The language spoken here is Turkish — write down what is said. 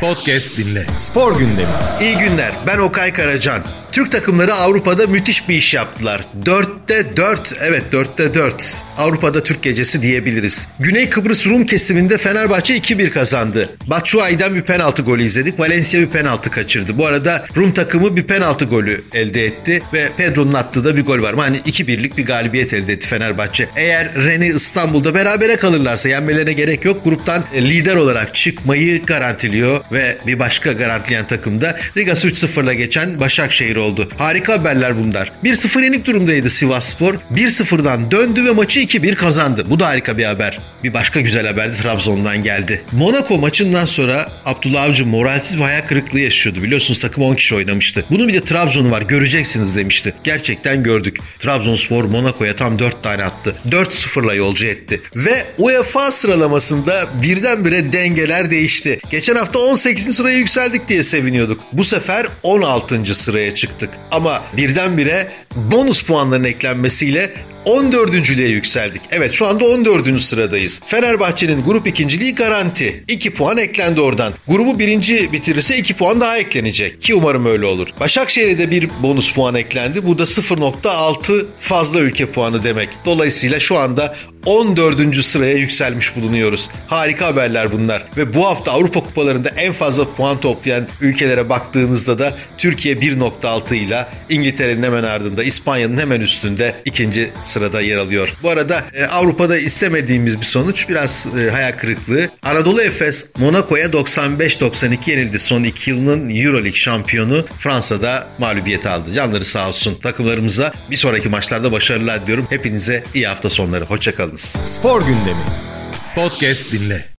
Podcast dinle. Spor gündemi. İyi günler. Ben Okay Karacan. Türk takımları Avrupa'da müthiş bir iş yaptılar. 4'te 4. Evet 4'te 4. Avrupa'da Türk gecesi diyebiliriz. Güney Kıbrıs Rum kesiminde Fenerbahçe 2-1 kazandı. Batshuayi'den bir penaltı golü izledik. Valencia bir penaltı kaçırdı. Bu arada Rum takımı bir penaltı golü elde etti ve Pedro'nun attığı da bir gol var. Yani 2-1'lik bir galibiyet elde etti Fenerbahçe. Eğer Rennes İstanbul'da berabere kalırlarsa yenmelerine gerek yok. Gruptan lider olarak çıkmayı garantiliyor ve bir başka garantileyen takım da Rigas 3-0'la geçen Başakşehir oldu. Harika haberler bunlar. 1-0 yenik durumdaydı Sivasspor. 1-0'dan döndü ve maçı 2-1 kazandı. Bu da harika bir haber. Bir başka güzel haber de Trabzon'dan geldi. Monaco maçından sonra Abdullah Avcı moralsiz bir hayal kırıklığı yaşıyordu. Biliyorsunuz takım 10 kişi oynamıştı. Bunun bir de Trabzon'u var, göreceksiniz demişti. Gerçekten gördük. Trabzonspor Monaco'ya tam 4 tane attı. 4-0'la yolcu etti. Ve UEFA sıralamasında birdenbire dengeler değişti. Geçen hafta 18. sıraya yükseldik diye seviniyorduk. Bu sefer 16. sıraya çıktık. Ama birdenbire bonus puanların eklenmesiyle 14.lüğe yükseldik. Evet, şu anda 14. sıradayız. Fenerbahçe'nin grup ikinciliği garanti. 2 puan eklendi oradan. Grubu birinci bitirirse 2 puan daha eklenecek. Ki umarım öyle olur. Başakşehir'e de bir bonus puan eklendi. Bu da 0.6 fazla ülke puanı demek. Dolayısıyla şu anda 14. sıraya yükselmiş bulunuyoruz. Harika haberler bunlar. Ve bu hafta Avrupa Kupalarında en fazla puan toplayan ülkelere baktığınızda da Türkiye 1.6 ile İngiltere'nin hemen ardında, İspanya'nın hemen üstünde ikinci sırada yer alıyor. Bu arada Avrupa'da istemediğimiz bir sonuç, biraz hayal kırıklığı. Anadolu Efes Monaco'ya 95-92 yenildi. Son 2 yılının Euroleague şampiyonu Fransa'da mağlubiyet aldı. Canları sağ olsun. Takımlarımıza bir sonraki maçlarda başarılar diliyorum. Hepinize iyi hafta sonları. Hoşça kalın. Spor gündemi. Podcast dinle.